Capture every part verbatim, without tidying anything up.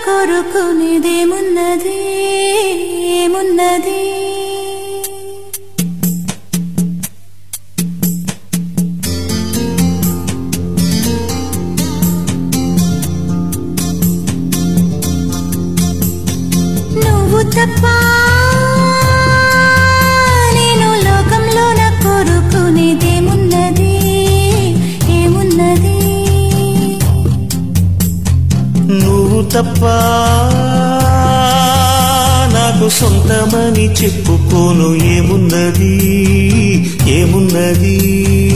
కోరుకునేదేమున్నది ఏమున్నది నువ్వు తప్ప నేను లోకంలో నా కోరుకునేదేమున్నది ఏమున్నది నువ్వు తప్ప నాకు సొంతమని చెప్పుకోను ఏమున్నది ఏమున్నది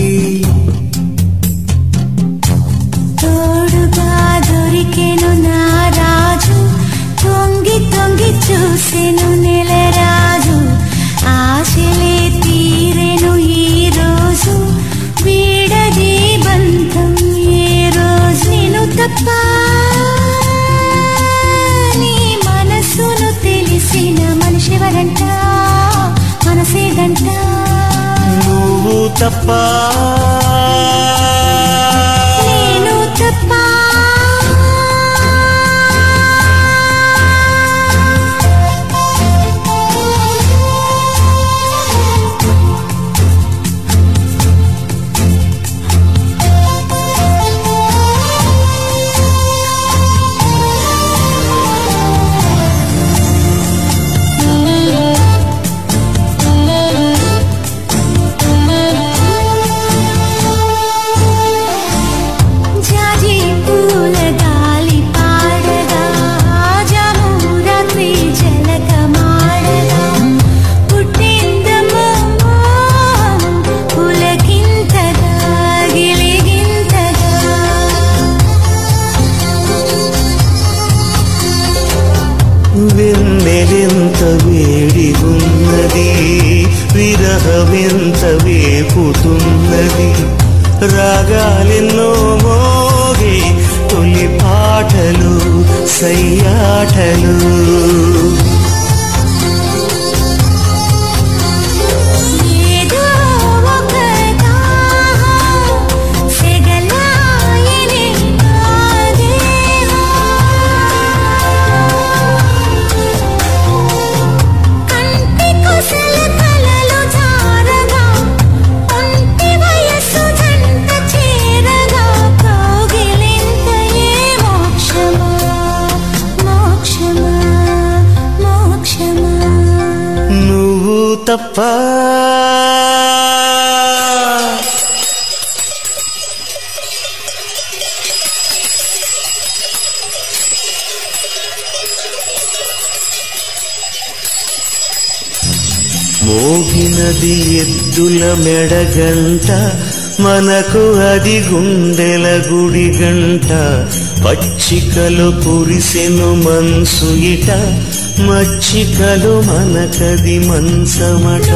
తోడుగా దొరికెను నా రాజు తొంగి తొంగి చూసెను నెలరాజు ఆశలే తీరెను ఈ రోజు వీడది బంధం ఏ రోజు నేను తప్ప నీ మనసును తెలిసిన మనిషివరంట మనసేదంట నువ్వు తప్ప నేను తప్ప వెన్నెలెంత వేడిగున్నది విరహమెంత వేపుతున్నది రాగాలెన్నో మోగే తొలి పాటలు సయ్యాటలు తప్ప మోగినది ఎద్దుల మెడగంట మనకు అది గుండెల గుడి గంట పచ్చికలు కురిసెను మనసు ఇట మచ్చికలు మనకది మంచమట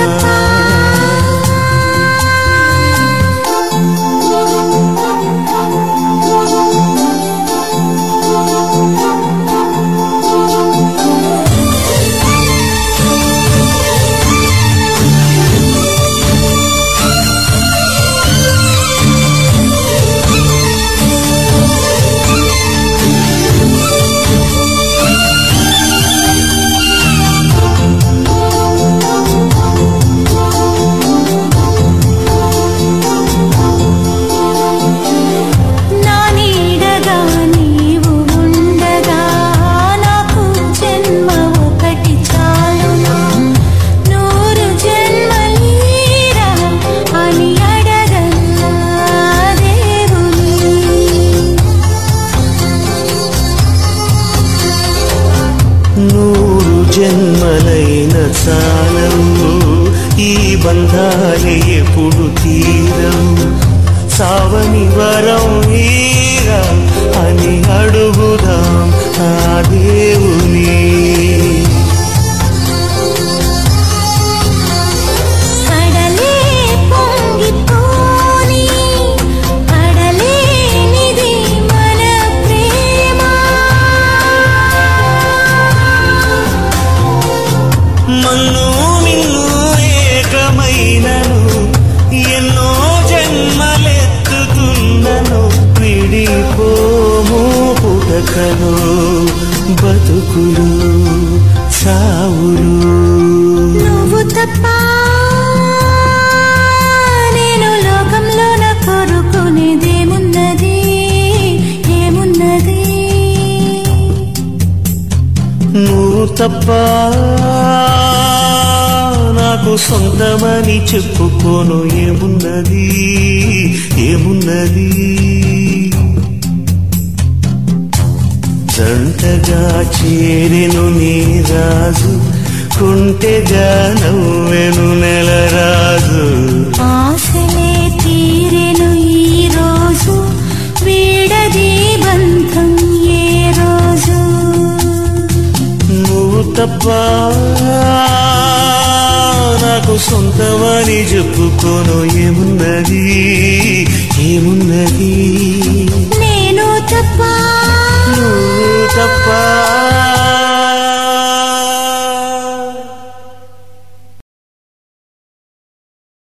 నూరు జన్మలైన చాలవు ఈ బంధాలే ఎప్పుడు తీరవు సావని వరం ఈరా అని అడుగుదాం ఆ దేవుని మన్ను మిన్ను ఏకమైనను ఎన్నో జన్మలెత్తుతున్నను విడిపోము బతకను బతుకులు సావులు. నువ్వు తప్ప నేను లోకంలోన కోరుకునేదేమున్నది ఏమున్నది? నువ్వు తప్ప నాకు సొంతమని చెప్పుకోను ఏమున్నది ఏమున్నది? జంటగా చేరెను నీ రాజు, కుంటెగా నవ్వెను నెలరాజు. ఆశలే తీరెను ఈ రోజు, వీడది బంధం ఏ రోజు? నువ్వు తప్ప నాకు సొంతమని చెప్పుకోను ఏమున్నది ఏమున్నది? నేను తప్ప నువ్వు తప్ప